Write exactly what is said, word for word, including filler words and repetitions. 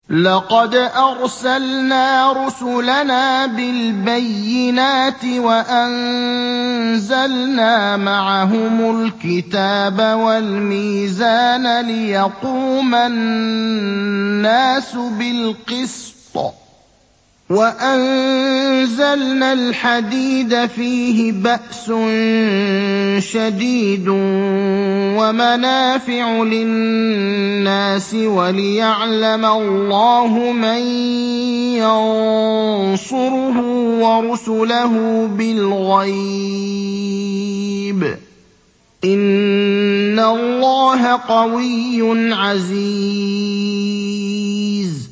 لَقَدْ أَرْسَلْنَا رُسُلَنَا بِالْبَيِّنَاتِ وَأَنزَلْنَا مَعَهُمُ الْكِتَابَ وَالْمِيزَانَ لِيَقُومَ النَّاسُ بِالْقِسْطِ ۖ وَأَنزَلْنَا الْحَدِيدَ فِيهِ بَأْسٌ شَدِيدٌ وَمَنَافِعُ لِلنَّاسِ وَلِيَعْلَمَ اللَّهُ مَن يَنصُرُهُ وَرُسُلَهُ بِالْغَيْبِ ۚ إِنَّ اللَّهَ قَوِيٌّ عَزِيزٌ